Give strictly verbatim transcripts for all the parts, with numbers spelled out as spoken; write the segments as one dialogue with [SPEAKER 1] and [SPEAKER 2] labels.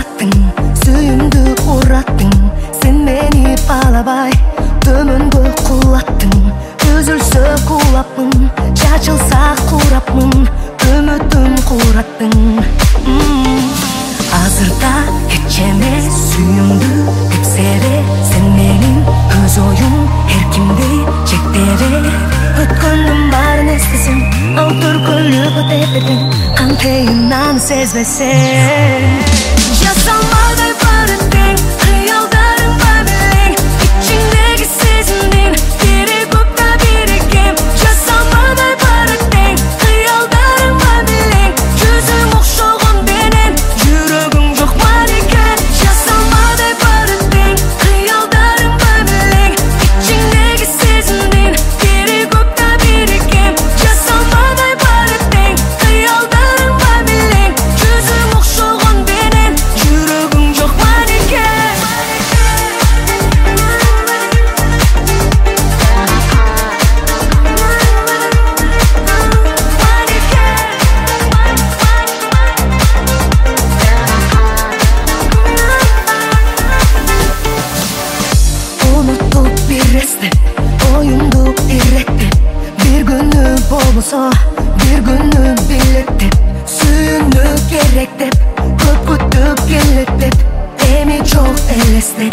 [SPEAKER 1] аттың, сүйімді ұраттың, сен мені балабай төменгі құлаттың. Үзілсе құлаппын, шашылса құраппын, үмітім құраттың. Азырда кечеме сүйімді деп себе, сен менің өз ойым еркімдей шектебе. Өткөннің барын естісің, ал түркіліп өтепедің, қантейін наны сезбесең. Жасалмадай барыттың, қиялдарың бабелең, içindегі сезімден бері көпті берекем. Жасалмадай барыттың, қиялдарың бабелең, жүзің оқшоғын бенен, жүрегің жоқ бар екен. Жасалмадай барыттың, қиялдарың бабелең, içindегі сезімден бері көпті берекем. Жасалмадай барыттың, қиялдарың бабелең, жүзің оқшоғын бенен, жүрегің жоқ бар екен. Unutup bir esnep, oyundu irrettip, bir günü bolmasa, bir günü billettip, suyunu gerektip, köp kütüp gelettip, emi çok elestip.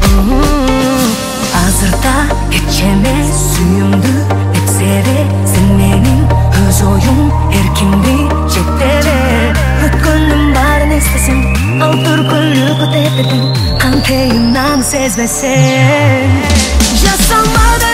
[SPEAKER 1] Azırda geçeme suyumdu dep seve, sen menin öz oyun erkimdi çektebe. Ötkönüm bарын естесің, ал түркіліп өтепедің, қантейін наны сезбесең. Жасалмады